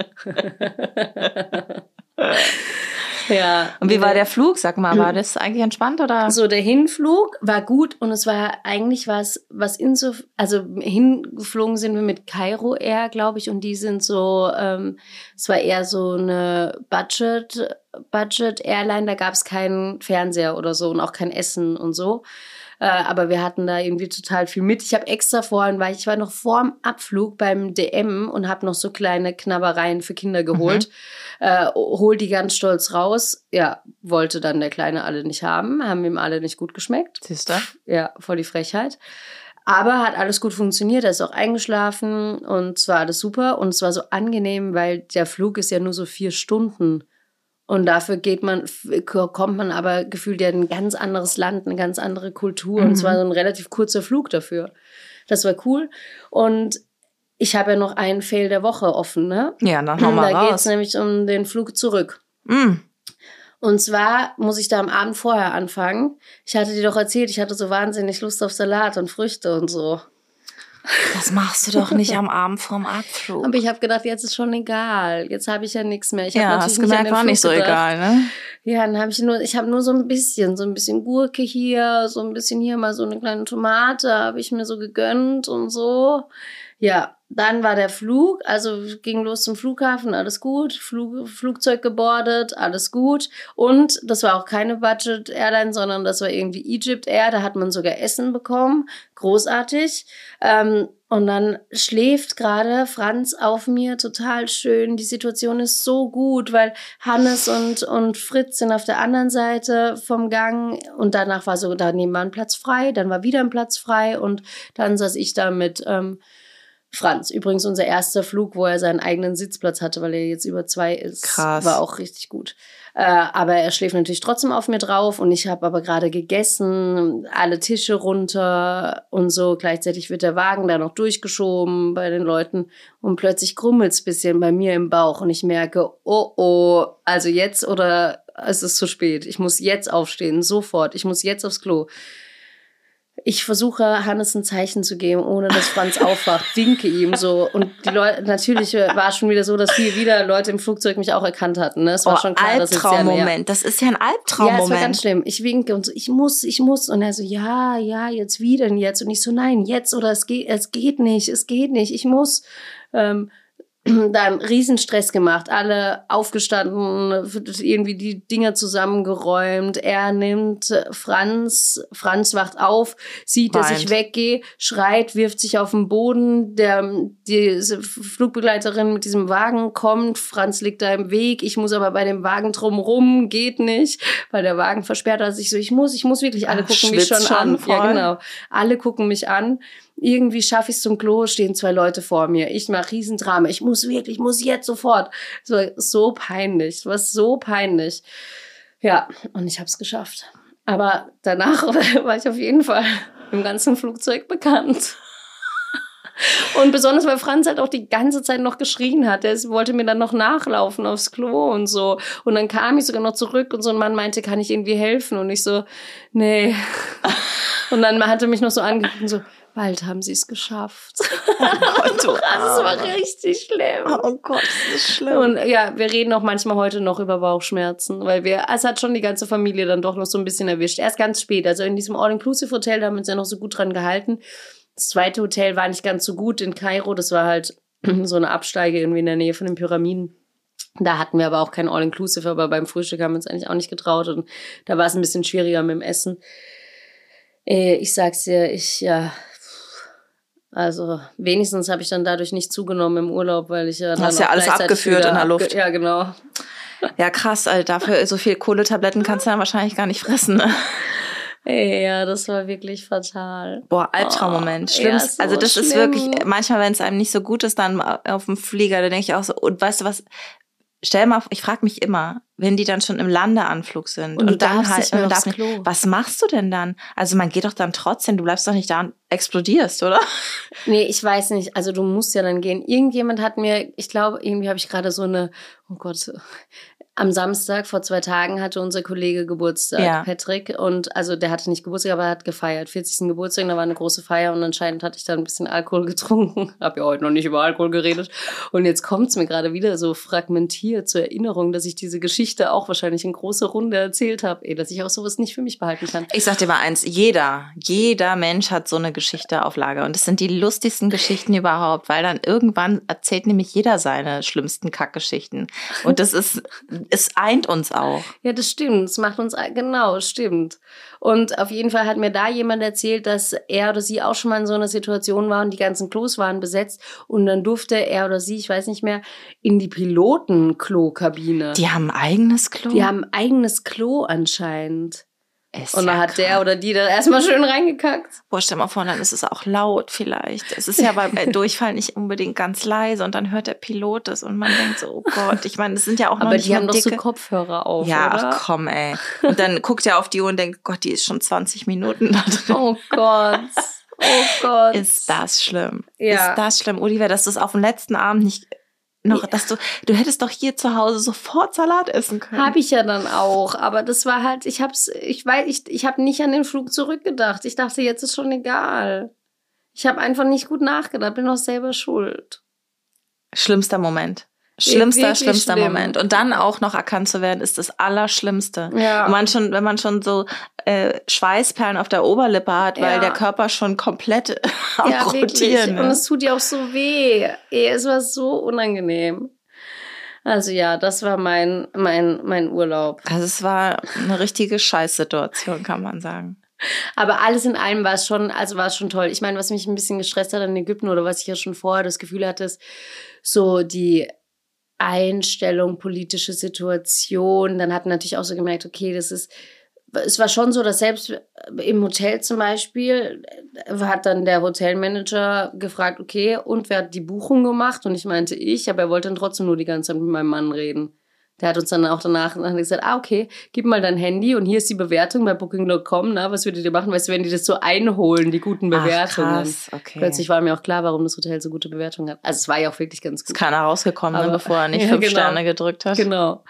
Speaker 1: Ja.
Speaker 2: Und wie war der Flug? Sag mal, war das eigentlich entspannt oder?
Speaker 1: So, der Hinflug war gut und es war eigentlich was, was inso, also hingeflogen sind wir mit Cairo Air, glaube ich, und die sind so, ähm, es war eher so eine Budget, Budget Airline, da gab es keinen Fernseher oder so und auch kein Essen und so. Äh, aber wir hatten da irgendwie total viel mit. Ich habe extra vorhin, weil ich war noch vorm Abflug beim D M und habe noch so kleine Knabbereien für Kinder geholt. Mhm. Äh, hol die ganz stolz raus. Ja, wollte dann der Kleine alle nicht haben. Haben ihm alle nicht gut geschmeckt.
Speaker 2: Siehst du?
Speaker 1: Ja, voll die Frechheit. Aber hat alles gut funktioniert. Er ist auch eingeschlafen und es war alles super. Und es war so angenehm, weil der Flug ist ja nur so vier Stunden. Und dafür geht man, kommt man aber gefühlt ja in ein ganz anderes Land, eine ganz andere Kultur. Mhm. Und es war so ein relativ kurzer Flug dafür. Das war cool. Und ich habe ja noch einen Fail der Woche offen, ne?
Speaker 2: Ja, dann hau mal
Speaker 1: Da
Speaker 2: raus.
Speaker 1: geht es nämlich um den Flug zurück.
Speaker 2: Mm.
Speaker 1: Und zwar muss ich da am Abend vorher anfangen. Ich hatte dir doch erzählt, ich hatte so wahnsinnig Lust auf Salat und Früchte und so.
Speaker 2: Das machst du doch nicht am Abend vorm Abflug.
Speaker 1: Aber ich habe gedacht, jetzt ist schon egal. Jetzt habe ich ja nichts mehr. Ich hab
Speaker 2: Ja,
Speaker 1: natürlich
Speaker 2: hast gemerkt,
Speaker 1: nicht an
Speaker 2: war
Speaker 1: den
Speaker 2: nicht so
Speaker 1: Flug gedacht.
Speaker 2: egal, ne?
Speaker 1: Ja, dann habe ich nur, ich habe nur so ein bisschen, so ein bisschen Gurke hier, so ein bisschen hier mal so eine kleine Tomate, habe ich mir so gegönnt und so. Ja, dann war der Flug, also ging los zum Flughafen, alles gut, Flug, Flugzeug gebordet, alles gut. Und das war auch keine Budget Airline, sondern das war irgendwie Egypt Air, da hat man sogar Essen bekommen, großartig. Ähm, und dann schläft gerade Franz auf mir, total schön. Die Situation ist so gut, weil Hannes und, und Fritz sind auf der anderen Seite vom Gang und danach war so, da nebenan ein Platz frei, dann war wieder ein Platz frei und dann saß ich da mit ähm, Franz. Übrigens unser erster Flug, wo er seinen eigenen Sitzplatz hatte, weil er jetzt über zwei ist.
Speaker 2: Krass.
Speaker 1: War auch richtig gut. Äh, aber er schläft natürlich trotzdem auf mir drauf und ich habe aber gerade gegessen, alle Tische runter und so. Gleichzeitig wird der Wagen da noch durchgeschoben bei den Leuten und plötzlich krummelt's ein bisschen bei mir im Bauch und ich merke, oh oh, also jetzt oder es ist zu spät. Ich muss jetzt aufstehen, sofort. Ich muss jetzt aufs Klo. Ich versuche, Hannes ein Zeichen zu geben, ohne dass Franz aufwacht, winke ihm so. Und die Leute, natürlich war es schon wieder so, dass viele wieder Leute im Flugzeug mich auch erkannt hatten. Ne? Es war
Speaker 2: Oh,
Speaker 1: schon klar, dass jetzt ja mehr.
Speaker 2: Albtraummoment. Das ist ja ein Albtraummoment.
Speaker 1: Ja, es war ganz schlimm. Ich winke und so, ich muss, ich muss. Und er so, ja, ja, jetzt wie denn jetzt? Und ich so, nein, jetzt oder es geht, es geht nicht, es geht nicht, ich muss. Ähm, dann Riesenstress gemacht, alle aufgestanden, irgendwie die Dinger zusammengeräumt. Er nimmt Franz, Franz wacht auf, sieht, dass
Speaker 2: Weint.
Speaker 1: ich weggehe, schreit, wirft sich auf den Boden. Der, die Flugbegleiterin mit diesem Wagen kommt, Franz liegt da im Weg. Ich muss aber bei dem Wagen drumrum, geht nicht, weil der Wagen versperrt hat sich so. Ich muss, ich muss wirklich, alle
Speaker 2: Ach,
Speaker 1: gucken mich schon,
Speaker 2: schon
Speaker 1: an.
Speaker 2: voll.
Speaker 1: Ja, genau. Alle gucken mich an. Irgendwie schaffe ich es zum Klo, stehen zwei Leute vor mir. Ich mache Riesendrama. Ich muss wirklich, ich muss jetzt sofort. Es war so peinlich. Es war so peinlich. Ja, und ich habe es geschafft. Aber danach war ich auf jeden Fall im ganzen Flugzeug bekannt. Und besonders, weil Franz halt auch die ganze Zeit noch geschrien hat. Er wollte mir dann noch nachlaufen aufs Klo und so. Und dann kam ich sogar noch zurück und so ein Mann meinte, kann ich irgendwie helfen? Und ich so, nee. Und dann hat er mich noch so angeguckt und so, Bald haben sie es geschafft.
Speaker 2: Oh Gott, du
Speaker 1: Das war richtig schlimm.
Speaker 2: Oh Gott, das ist schlimm.
Speaker 1: Und ja, wir reden auch manchmal heute noch über Bauchschmerzen, weil wir, es hat schon die ganze Familie dann doch noch so ein bisschen erwischt. Erst ganz spät, also in diesem All-Inclusive-Hotel, da haben wir uns ja noch so gut dran gehalten. Das zweite Hotel war nicht ganz so gut in Kairo, das war halt so eine Absteige irgendwie in der Nähe von den Pyramiden. Da hatten wir aber auch kein All-Inclusive, aber beim Frühstück haben wir uns eigentlich auch nicht getraut und da war es ein bisschen schwieriger mit dem Essen. Ich sag's dir, ich, ja, also wenigstens habe ich dann dadurch nicht zugenommen im Urlaub, weil ich ja dann
Speaker 2: Du hast ja alles abgeführt in der Luft.
Speaker 1: Ja, genau.
Speaker 2: Ja, krass, Alter, dafür so viel Kohletabletten kannst du dann wahrscheinlich gar nicht fressen, ne?
Speaker 1: Ja, das war wirklich fatal.
Speaker 2: Boah, Albtraummoment.
Speaker 1: Oh,
Speaker 2: Schlimmst.
Speaker 1: ja, so
Speaker 2: also das
Speaker 1: schlimm.
Speaker 2: ist wirklich, manchmal, wenn es einem nicht so gut ist, dann auf dem Flieger, da denke ich auch so, und weißt du was, stell mal, ich frage mich immer, wenn die dann schon im Landeanflug sind
Speaker 1: Und,
Speaker 2: und,
Speaker 1: du
Speaker 2: dann
Speaker 1: darfst
Speaker 2: halt,
Speaker 1: nicht mehr
Speaker 2: man
Speaker 1: aufs
Speaker 2: darf
Speaker 1: Klo.
Speaker 2: nicht, was machst du denn dann? Also man geht doch dann trotzdem, du bleibst doch nicht da und explodierst, oder?
Speaker 1: Nee, ich weiß nicht. Also du musst ja dann gehen. Irgendjemand hat mir, ich glaube, irgendwie habe ich gerade so eine, oh Gott, am Samstag vor zwei Tagen hatte unser Kollege Geburtstag,
Speaker 2: Ja.
Speaker 1: Patrick. Und also der hatte nicht Geburtstag, aber er hat gefeiert. vierzigsten Geburtstag, da war eine große Feier und anscheinend hatte ich da ein bisschen Alkohol getrunken. Hab ja heute noch nicht über Alkohol geredet. Und jetzt kommt's mir gerade wieder so fragmentiert zur Erinnerung, dass ich diese Geschichte auch wahrscheinlich in großer Runde erzählt habe. Ey, dass ich auch sowas nicht für mich behalten kann.
Speaker 2: Ich sag dir mal eins, jeder, jeder Mensch hat so eine Geschichte auf Lager. Und das sind die lustigsten Geschichten überhaupt, weil dann irgendwann erzählt nämlich jeder seine schlimmsten Kackgeschichten. Und das ist, es eint uns auch.
Speaker 1: Ja, das stimmt. Es macht uns, genau, stimmt. Und auf jeden Fall hat mir da jemand erzählt, dass er oder sie auch schon mal in so einer Situation war und die ganzen Klos waren besetzt und dann durfte er oder sie, ich weiß nicht mehr, in die Piloten-Klo-Kabine.
Speaker 2: Die haben ein eigenes Klo?
Speaker 1: Die haben ein eigenes Klo anscheinend.
Speaker 2: Ist
Speaker 1: Und dann
Speaker 2: ja
Speaker 1: hat der
Speaker 2: krass.
Speaker 1: oder die da erstmal schön reingekackt.
Speaker 2: Boah, stell mal vor, dann ist es auch laut vielleicht. Es ist ja bei bei Durchfall nicht unbedingt ganz leise und dann hört der Pilot das und man denkt so, oh Gott, ich meine, das sind ja auch noch
Speaker 1: Aber
Speaker 2: nicht
Speaker 1: die
Speaker 2: mal
Speaker 1: haben doch
Speaker 2: dicke...
Speaker 1: so Kopfhörer auf,
Speaker 2: Ja,
Speaker 1: oder?
Speaker 2: ach komm, ey. Und dann guckt er auf die Uhr und denkt, Gott, die ist schon zwanzig Minuten da drin.
Speaker 1: Oh Gott. Oh Gott.
Speaker 2: Ist das schlimm?
Speaker 1: Ja.
Speaker 2: Ist das schlimm, Oliver, dass du es auf den letzten Abend nicht noch,
Speaker 1: Ja.
Speaker 2: dass du, du hättest doch hier zu Hause sofort Salat essen können.
Speaker 1: Habe ich ja dann auch, aber das war halt, ich hab's, ich weiß, ich, ich habe nicht an den Flug zurückgedacht. Ich dachte, jetzt ist schon egal. Ich habe einfach nicht gut nachgedacht, bin auch selber schuld.
Speaker 2: Schlimmster Moment. Schlimmster,
Speaker 1: Wirklich
Speaker 2: schlimmster
Speaker 1: schlimm.
Speaker 2: Moment. Und dann auch noch erkannt zu werden, ist das Allerschlimmste.
Speaker 1: Ja.
Speaker 2: Und man schon, wenn man schon so äh, Schweißperlen auf der Oberlippe hat, weil
Speaker 1: Ja.
Speaker 2: der Körper schon komplett am
Speaker 1: Ja, wirklich.
Speaker 2: Rotieren
Speaker 1: Und es
Speaker 2: ist.
Speaker 1: tut dir auch so weh. Ey, es war so unangenehm. Also ja, das war mein, mein, mein Urlaub.
Speaker 2: Also es war eine richtige Scheißsituation, kann man sagen.
Speaker 1: Aber alles in allem war es schon, also war es schon toll. Ich meine, was mich ein bisschen gestresst hat in Ägypten oder was ich ja schon vorher das Gefühl hatte, ist so die Einstellung, politische Situation. Dann hat man natürlich auch so gemerkt, okay, das ist, es war schon so, dass selbst im Hotel zum Beispiel hat dann der Hotelmanager gefragt, okay, und wer hat die Buchung gemacht? Und ich meinte ich, aber er wollte dann trotzdem nur die ganze Zeit mit meinem Mann reden. Der hat uns dann auch danach dann gesagt, ah, okay, gib mal dein Handy und hier ist die Bewertung bei Booking Punkt com, na, was würdet ihr machen? Weißt du, wenn die das so einholen, die guten Bewertungen.
Speaker 2: Ach, krass, okay.
Speaker 1: Plötzlich war mir auch klar, warum das Hotel so gute Bewertungen hat. Also es war ja auch wirklich ganz
Speaker 2: Ist
Speaker 1: gut.
Speaker 2: keiner rausgekommen,
Speaker 1: Aber-
Speaker 2: ne, bevor er nicht
Speaker 1: Ja,
Speaker 2: fünf
Speaker 1: genau.
Speaker 2: Sterne gedrückt hat.
Speaker 1: Genau.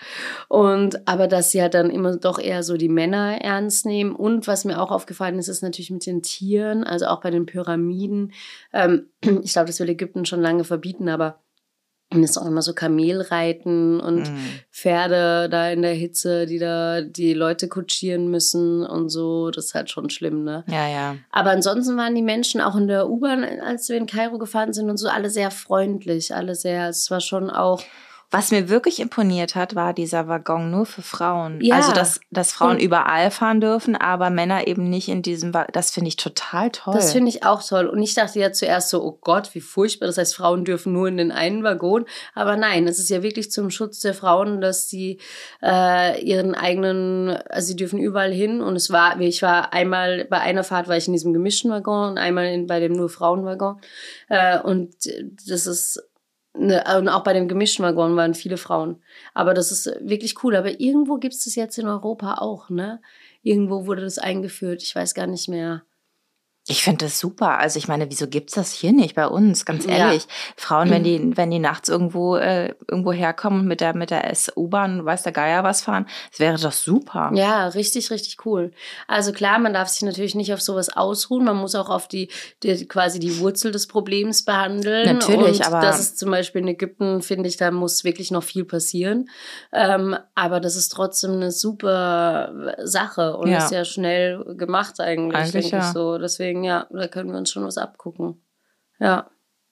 Speaker 1: Und aber dass sie halt dann immer doch eher so die Männer ernst nehmen. Und was mir auch aufgefallen ist, ist natürlich mit den Tieren, also auch bei den Pyramiden. Ähm, ich glaube, das will Ägypten schon lange verbieten, aber und es ist auch immer so Kamelreiten und
Speaker 2: Mhm.
Speaker 1: Pferde da in der Hitze, die da die Leute kutschieren müssen und so. Das ist halt schon schlimm, ne?
Speaker 2: Ja, ja.
Speaker 1: Aber ansonsten waren die Menschen auch in der U-Bahn, als wir in Kairo gefahren sind und so, alle sehr freundlich, alle sehr, es war schon auch,
Speaker 2: Was mir wirklich imponiert hat, war dieser Waggon nur für Frauen.
Speaker 1: Ja.
Speaker 2: Also, dass, dass Frauen
Speaker 1: Und-
Speaker 2: überall fahren dürfen, aber Männer eben nicht in diesem Waggon. Das finde ich total toll.
Speaker 1: das finde ich auch toll. Und ich dachte ja zuerst so, oh Gott, wie furchtbar, das heißt, Frauen dürfen nur in den einen Waggon. Aber nein, es ist ja wirklich zum Schutz der Frauen, dass die äh, ihren eigenen, also sie dürfen überall hin. Und es war, ich war einmal, bei einer Fahrt war ich in diesem gemischten Waggon und einmal in, bei dem nur Frauenwaggon. Äh, und das ist, ne, und auch bei dem gemischten Waggon waren viele Frauen. Aber das ist wirklich cool. Aber irgendwo gibt es das jetzt in Europa auch, ne? Irgendwo wurde das eingeführt. Ich weiß gar nicht mehr.
Speaker 2: Ich finde das super. Also ich meine, wieso gibt's das hier nicht bei uns? Ganz ehrlich. Ja. Frauen, wenn die, wenn die nachts irgendwo äh, irgendwo herkommen und mit der mit der S-U-Bahn, weiß der Geier was fahren, das wäre doch super.
Speaker 1: Ja, richtig, richtig cool. Also klar, man darf sich natürlich nicht auf sowas ausruhen. Man muss auch auf die, die quasi die Wurzel des Problems behandeln.
Speaker 2: Natürlich,
Speaker 1: und
Speaker 2: aber
Speaker 1: das ist zum Beispiel in Ägypten, finde ich, da muss wirklich noch viel passieren. Ähm, aber das ist trotzdem eine super Sache und ja. ist ja schnell gemacht eigentlich, eigentlich denke ja. ich so. Deswegen ja, da können wir uns schon was abgucken. Ja.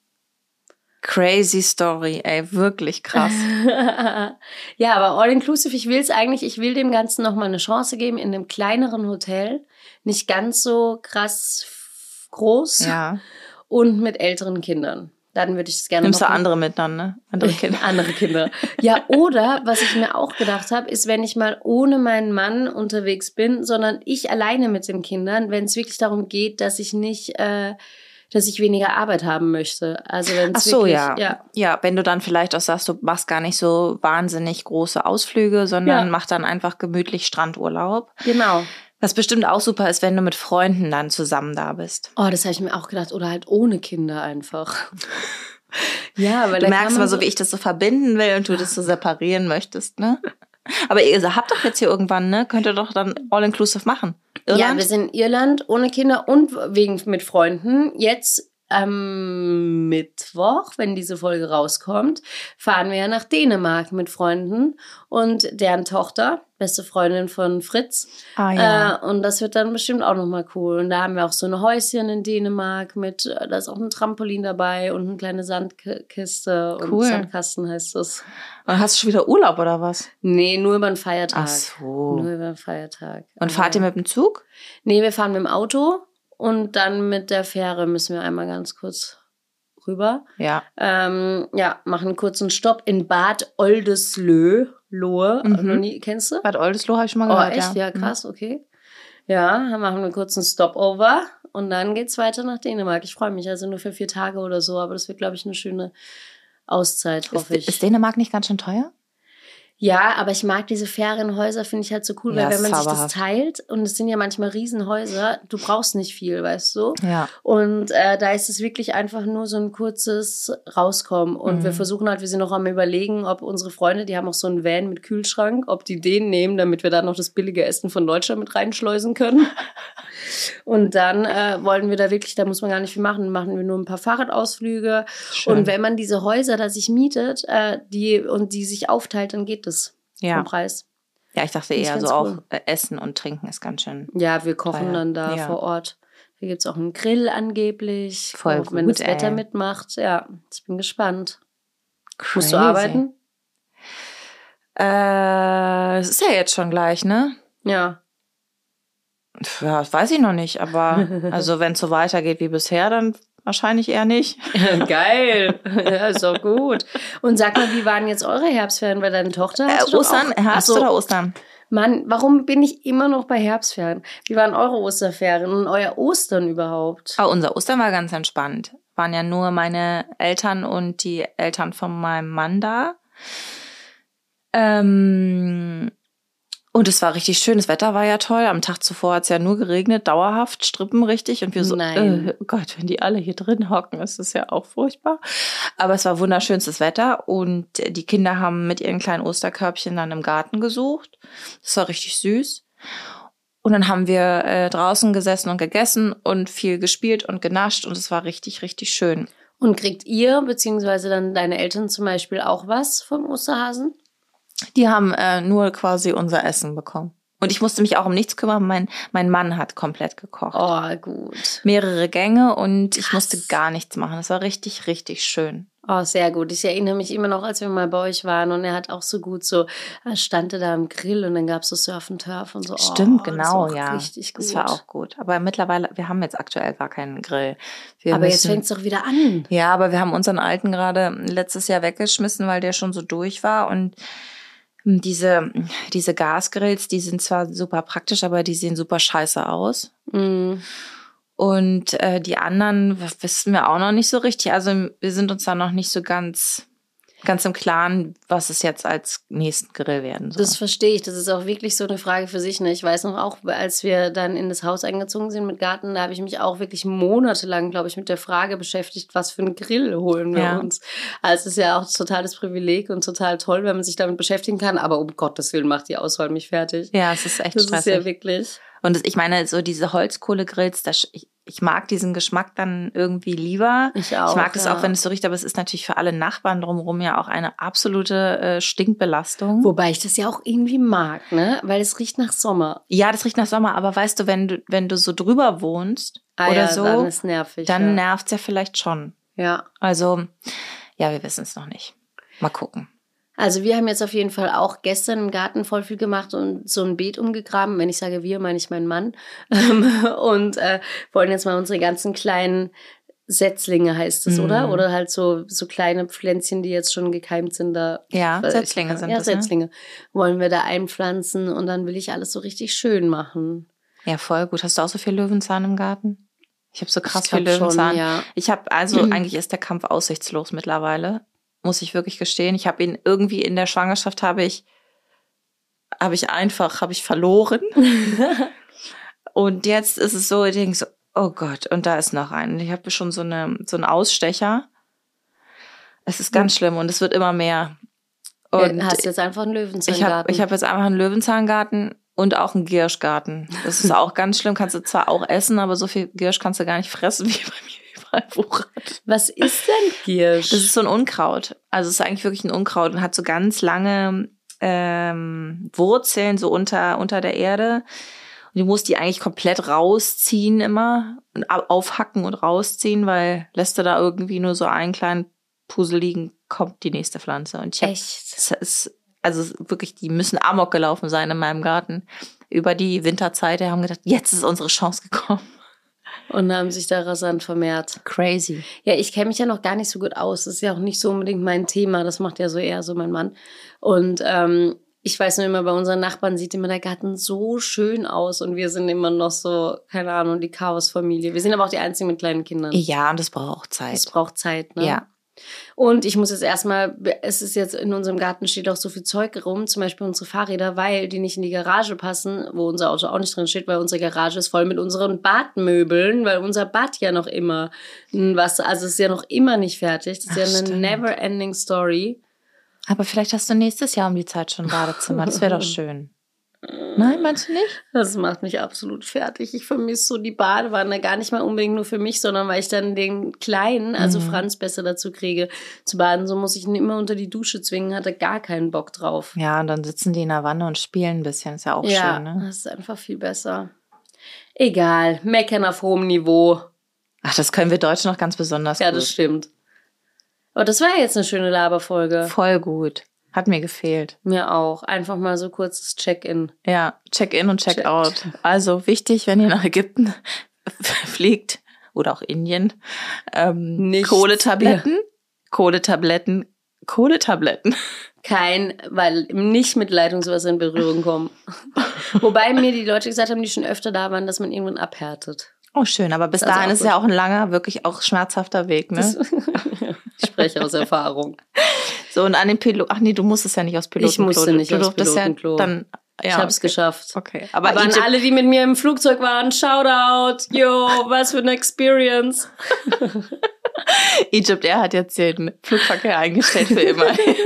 Speaker 2: Crazy Story, ey, wirklich krass.
Speaker 1: Ja, aber All-Inclusive, ich will es eigentlich, ich will dem Ganzen nochmal eine Chance geben in einem kleineren Hotel. Nicht ganz so krass groß.
Speaker 2: Ja.
Speaker 1: Und mit älteren Kindern. Dann würde ich es gerne
Speaker 2: Nimmst
Speaker 1: noch...
Speaker 2: du andere mit dann, ne? Andere Kinder.
Speaker 1: Andere Kinder. Ja, oder, was ich mir auch gedacht habe, ist, wenn ich mal ohne meinen Mann unterwegs bin, sondern ich alleine mit den Kindern, wenn es wirklich darum geht, dass ich nicht, äh, dass ich weniger Arbeit haben möchte. Also wenn
Speaker 2: Ach
Speaker 1: es
Speaker 2: so,
Speaker 1: wirklich,
Speaker 2: ja.
Speaker 1: ja.
Speaker 2: Ja, wenn du dann vielleicht auch sagst, du machst gar nicht so wahnsinnig große Ausflüge, sondern
Speaker 1: Ja.
Speaker 2: mach dann einfach gemütlich Strandurlaub.
Speaker 1: Genau.
Speaker 2: Was bestimmt auch super ist, wenn du mit Freunden dann zusammen da bist.
Speaker 1: Oh, das habe ich mir auch gedacht. Oder halt ohne Kinder einfach. Ja, weil
Speaker 2: du merkst mal so, wie ich das so verbinden will und du das so separieren möchtest, ne? Aber ihr habt doch jetzt hier irgendwann, ne? Könnt ihr doch dann All-Inclusive machen.
Speaker 1: Irland? Ja, wir sind in Irland ohne Kinder und wegen mit Freunden. Jetzt am Mittwoch, wenn diese Folge rauskommt, fahren wir ja nach Dänemark mit Freunden und deren Tochter, beste Freundin von Fritz.
Speaker 2: Ah, ja.
Speaker 1: Äh, und das wird dann bestimmt auch nochmal cool. Und da haben wir auch so ein Häuschen in Dänemark mit, da ist auch ein Trampolin dabei und eine kleine Sandkiste und
Speaker 2: cool.
Speaker 1: Sandkasten heißt das.
Speaker 2: Und hast du schon wieder Urlaub oder was?
Speaker 1: Nee, nur über den Feiertag.
Speaker 2: Ach so.
Speaker 1: Nur über den Feiertag.
Speaker 2: Und Aber fahrt ihr mit dem Zug?
Speaker 1: Nee, wir fahren mit dem Auto. Und dann mit der Fähre müssen wir einmal ganz kurz rüber.
Speaker 2: Ja.
Speaker 1: Ähm, ja, machen einen kurzen Stopp in Bad Oldesloe. Lohe.
Speaker 2: Mhm.
Speaker 1: Noch nie, kennst du?
Speaker 2: Bad Oldesloe habe ich schon mal gehört.
Speaker 1: Oh, echt?
Speaker 2: Ja,
Speaker 1: ja krass, okay. Ja, dann machen wir einen kurzen Stopover und dann geht's weiter nach Dänemark. Ich freue mich, also nur für vier Tage oder so, aber das wird, glaube ich, eine schöne Auszeit, hoffe
Speaker 2: ist,
Speaker 1: ich.
Speaker 2: Ist Dänemark nicht ganz schön teuer?
Speaker 1: Ja, aber ich mag diese Ferienhäuser, finde ich halt so cool,
Speaker 2: ja,
Speaker 1: weil wenn man
Speaker 2: zauberhaft.
Speaker 1: sich das teilt, und es sind ja manchmal Riesenhäuser, du brauchst nicht viel, weißt du?
Speaker 2: Ja.
Speaker 1: Und äh, da ist es wirklich einfach nur so ein kurzes Rauskommen. Und
Speaker 2: mhm.
Speaker 1: wir versuchen halt, wir sind noch am Überlegen, ob unsere Freunde, die haben auch so einen Van mit Kühlschrank, ob die den nehmen, damit wir da noch das billige Essen von Deutschland mit reinschleusen können. Und dann äh, wollen wir da wirklich, da muss man gar nicht viel machen, machen wir nur ein paar Fahrradausflüge.
Speaker 2: Schön.
Speaker 1: Und wenn man diese Häuser da sich mietet äh, die und die sich aufteilt, dann geht das
Speaker 2: ja.
Speaker 1: vom Preis.
Speaker 2: Ja, ich dachte eher so cool. Auch äh, Essen und Trinken ist ganz schön
Speaker 1: Ja, wir kochen teuer. Dann da
Speaker 2: ja.
Speaker 1: vor Ort. Hier gibt es auch einen Grill angeblich.
Speaker 2: Voll
Speaker 1: auch,
Speaker 2: gut,
Speaker 1: wenn das
Speaker 2: ey.
Speaker 1: Wetter mitmacht. Ja, ich bin gespannt.
Speaker 2: Crazy.
Speaker 1: Musst du arbeiten?
Speaker 2: Äh, es ist ja jetzt schon gleich, ne?
Speaker 1: Ja.
Speaker 2: Ja, das weiß ich noch nicht, aber also wenn es so weitergeht wie bisher, dann wahrscheinlich eher nicht.
Speaker 1: Geil. Ja, ist doch gut. Und sag mal, wie waren jetzt eure Herbstferien bei deiner Tochter?
Speaker 2: Äh, Ostern? Herbst
Speaker 1: Achso.
Speaker 2: oder Ostern?
Speaker 1: Mann, warum bin ich immer noch bei Herbstferien? Wie waren eure Osterferien und euer Ostern überhaupt?
Speaker 2: Oh, unser Ostern war ganz entspannt. Waren ja nur meine Eltern und die Eltern von meinem Mann da. Ähm... Und es war richtig schön, das Wetter war ja toll. Am Tag zuvor hat es ja nur geregnet, dauerhaft, Strippen richtig. Und wir so, äh, oh Gott, wenn die alle hier drin hocken, ist das ja auch furchtbar. Aber es war wunderschönstes Wetter und die Kinder haben mit ihren kleinen Osterkörbchen dann im Garten gesucht. Das war richtig süß. Und dann haben wir äh, draußen gesessen und gegessen und viel gespielt und genascht und es war richtig, richtig schön.
Speaker 1: Und kriegt ihr, beziehungsweise dann deine Eltern zum Beispiel auch was vom Osterhasen?
Speaker 2: Die haben äh, nur quasi unser Essen bekommen. Und ich musste mich auch um nichts kümmern. Mein, mein Mann hat komplett gekocht.
Speaker 1: Oh, gut.
Speaker 2: Mehrere Gänge und
Speaker 1: Krass.
Speaker 2: Ich musste gar nichts machen. Das war richtig, richtig schön.
Speaker 1: Oh, sehr gut. Ich erinnere mich immer noch, als wir mal bei euch waren und er hat auch so gut so, er stand da am Grill und dann gab es so Surf and Turf und so.
Speaker 2: Stimmt,
Speaker 1: oh,
Speaker 2: genau,
Speaker 1: das war
Speaker 2: ja.
Speaker 1: Richtig gut.
Speaker 2: Das war auch gut. Aber mittlerweile, wir haben jetzt aktuell gar keinen Grill. Wir
Speaker 1: aber
Speaker 2: müssen,
Speaker 1: jetzt fängt es doch wieder an.
Speaker 2: Ja, aber wir haben unseren alten gerade letztes Jahr weggeschmissen, weil der schon so durch war und Diese, diese Gasgrills, die sind zwar super praktisch, aber die sehen super scheiße aus.
Speaker 1: Mm.
Speaker 2: Und äh, die anderen wissen wir auch noch nicht so richtig. Also wir sind uns da noch nicht so ganz ganz im Klaren, was es jetzt als nächsten Grill werden soll.
Speaker 1: Das verstehe ich. Das ist auch wirklich so eine Frage für sich. Ne? Ich weiß noch auch, als wir dann in das Haus eingezogen sind mit Garten, da habe ich mich auch wirklich monatelang, glaube ich, mit der Frage beschäftigt, was für einen Grill holen wir
Speaker 2: Ja.
Speaker 1: uns. Also es ist ja auch totales Privileg und total toll, wenn man sich damit beschäftigen kann. Aber um Gottes Willen macht die Auswahl mich fertig.
Speaker 2: Ja, es ist echt
Speaker 1: Das
Speaker 2: stressig.
Speaker 1: ist ja wirklich...
Speaker 2: Und ich meine, so diese Holzkohlegrills, das, ich, ich mag diesen Geschmack dann irgendwie lieber.
Speaker 1: Ich auch,
Speaker 2: Ich mag das
Speaker 1: ja.
Speaker 2: auch, wenn es so riecht, aber es ist natürlich für alle Nachbarn drumherum ja auch eine absolute äh, Stinkbelastung.
Speaker 1: Wobei ich das ja auch irgendwie mag, ne? Weil es riecht nach Sommer.
Speaker 2: Ja, das riecht nach Sommer, aber weißt du, wenn du, wenn du so drüber wohnst
Speaker 1: Ah,
Speaker 2: oder
Speaker 1: ja,
Speaker 2: so,
Speaker 1: dann ist nervig.
Speaker 2: dann
Speaker 1: ja.
Speaker 2: nervt es ja vielleicht schon.
Speaker 1: Ja.
Speaker 2: Also, ja, wir wissen es noch nicht. Mal gucken.
Speaker 1: Also wir haben jetzt auf jeden Fall auch gestern im Garten voll viel gemacht und so ein Beet umgegraben. Wenn ich sage wir, meine ich meinen Mann. Und äh, wollen jetzt mal unsere ganzen kleinen Setzlinge, heißt es,
Speaker 2: Mhm.
Speaker 1: oder? Oder halt so, so kleine Pflänzchen, die jetzt schon gekeimt sind. Da,
Speaker 2: Ja,
Speaker 1: äh,
Speaker 2: Setzlinge
Speaker 1: ich,
Speaker 2: sind
Speaker 1: ja,
Speaker 2: das, ne?
Speaker 1: Setzlinge. Wollen wir da einpflanzen und dann will ich alles so richtig schön machen.
Speaker 2: Ja, voll gut. Hast du auch so viel Löwenzahn im Garten? Ich habe so krass
Speaker 1: Ich
Speaker 2: viel
Speaker 1: glaub schon,
Speaker 2: Löwenzahn.
Speaker 1: ja.
Speaker 2: Ich habe also, eigentlich ist der Kampf aussichtslos mittlerweile, muss ich wirklich gestehen. Ich habe ihn irgendwie in der Schwangerschaft habe ich, habe ich einfach, habe ich verloren. Und jetzt ist es so, ich denke so, oh Gott, und da ist noch ein. Ich habe schon so eine, so einen Ausstecher. Es ist ganz schlimm und es wird immer mehr. Und
Speaker 1: Du hast jetzt einfach einen
Speaker 2: ich
Speaker 1: Löwenzahngarten.
Speaker 2: habe ich hab jetzt einfach einen Löwenzahngarten und auch einen Gierschgarten. Das ist auch ganz schlimm. Kannst du zwar auch essen, aber so viel Giersch kannst du gar nicht fressen, wie bei mir überall wuchert.
Speaker 1: Was ist denn Giersch?
Speaker 2: Das ist so ein Unkraut. Also es ist eigentlich wirklich ein Unkraut und hat so ganz lange ähm, Wurzeln so unter, unter der Erde. Und du musst die eigentlich komplett rausziehen immer und aufhacken und rausziehen, weil lässt du da irgendwie nur so einen kleinen Puzzle liegen, kommt die nächste Pflanze. Und ich hab,
Speaker 1: Echt?
Speaker 2: es ist, also wirklich, die müssen amok gelaufen sein in meinem Garten. Über die Winterzeit, die haben gedacht, jetzt ist unsere Chance gekommen.
Speaker 1: Und haben sich da rasant vermehrt.
Speaker 2: Crazy.
Speaker 1: Ja, ich kenne mich ja noch gar nicht so gut aus. Das ist ja auch nicht so unbedingt mein Thema. Das macht ja so eher so mein Mann. Und ähm, ich weiß nur immer, bei unseren Nachbarn sieht immer der Garten so schön aus. Und wir sind immer noch so, keine Ahnung, die Chaosfamilie. Wir sind aber auch die Einzigen mit kleinen Kindern.
Speaker 2: Ja, und das braucht auch Zeit.
Speaker 1: Es braucht Zeit, ne?
Speaker 2: Ja.
Speaker 1: Und ich muss jetzt erstmal, es ist jetzt in unserem Garten steht auch so viel Zeug rum, zum Beispiel unsere Fahrräder, weil die nicht in die Garage passen, wo unser Auto auch nicht drin steht, weil unsere Garage ist voll mit unseren Badmöbeln, weil unser Bad ja noch immer ein Wasser, also es ist ja noch immer nicht fertig. Das ist
Speaker 2: Ach,
Speaker 1: ja eine
Speaker 2: stimmt.
Speaker 1: never-ending Story.
Speaker 2: Aber vielleicht hast du nächstes Jahr um die Zeit schon ein Badezimmer. Das wäre doch schön. Nein, meinst du nicht?
Speaker 1: Das macht mich absolut fertig. Ich vermisse so die Badewanne gar nicht mal unbedingt nur für mich, sondern weil ich dann den Kleinen, also
Speaker 2: Mhm.
Speaker 1: Franz, besser dazu kriege zu baden. So muss ich ihn immer unter die Dusche zwingen, hat er gar keinen Bock drauf.
Speaker 2: Ja, und dann sitzen die in der Wanne und spielen ein bisschen. Ist ja auch
Speaker 1: Ja,
Speaker 2: schön, ne?
Speaker 1: das ist einfach viel besser. Egal, meckern auf hohem Niveau.
Speaker 2: Ach, das können wir Deutschen noch ganz besonders
Speaker 1: Ja,
Speaker 2: gut.
Speaker 1: das stimmt. Aber das war jetzt eine schöne Laberfolge.
Speaker 2: Voll gut. Hat mir gefehlt.
Speaker 1: Mir auch. Einfach mal so kurzes Check-in.
Speaker 2: Ja, Check-in und
Speaker 1: Check-
Speaker 2: Check-out. Also wichtig, wenn ihr nach Ägypten fliegt oder auch Indien, ähm,
Speaker 1: Nichts.
Speaker 2: Kohletabletten, Kohletabletten, Kohletabletten.
Speaker 1: Kein, weil nicht mit Leitungswasser in Berührung kommen. Wobei mir die Leute gesagt haben, die schon öfter da waren, dass man irgendwann abhärtet.
Speaker 2: Oh, schön. Aber bis
Speaker 1: Das ist
Speaker 2: dahin
Speaker 1: auch
Speaker 2: ist
Speaker 1: gut.
Speaker 2: ja auch ein langer, wirklich auch schmerzhafter Weg, ne?
Speaker 1: Das, ich spreche aus Erfahrung.
Speaker 2: So, und an den Pilot, ach nee, du musstest ja nicht aus Pilotenklo.
Speaker 1: Ich musste nicht
Speaker 2: du
Speaker 1: aufs
Speaker 2: durftest
Speaker 1: Pilotenklo.
Speaker 2: Ja dann, ja,
Speaker 1: Ich habe es
Speaker 2: okay.
Speaker 1: geschafft.
Speaker 2: Okay.
Speaker 1: Aber,
Speaker 2: Aber,
Speaker 1: an
Speaker 2: Egypt,
Speaker 1: alle, die mit mir im Flugzeug waren, Shoutout. Yo, was für eine Experience.
Speaker 2: Egypt Air hat jetzt den Flugverkehr eingestellt für immer.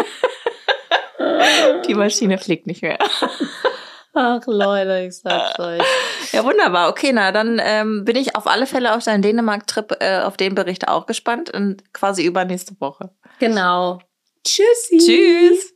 Speaker 2: Die Maschine fliegt nicht mehr.
Speaker 1: Ach Leute, ich sag's euch.
Speaker 2: Ja, wunderbar. Okay, na, dann ähm, bin ich auf alle Fälle auf deinen Dänemark-Trip, äh, auf den Bericht auch gespannt und quasi übernächste Woche.
Speaker 1: Genau. Tschüssi.
Speaker 2: Tschüss.